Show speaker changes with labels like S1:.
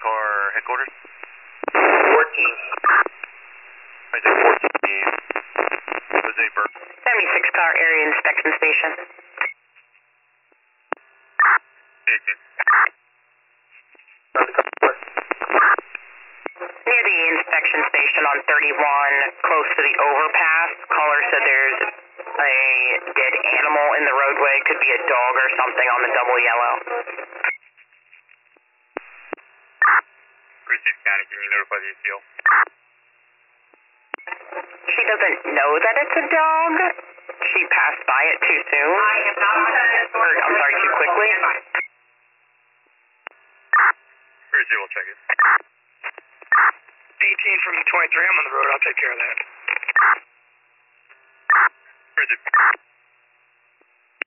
S1: car headquarters.
S2: 14.
S1: I think 14. Jose Burke.
S3: 76 car area inspection station.
S1: 18.
S3: Near the inspection station on 31, close to the overpass, caller said there's a dead animal in the roadway. Could be a dog or something on the double yellow.
S1: Receive County, can you notify the ACL?
S3: She doesn't know that it's a dog. She passed by it too soon. I'm sorry, too quickly.
S1: Receive, we'll check it.
S2: 18 from 23, I'm on the road, I'll take care of that.
S1: Receive.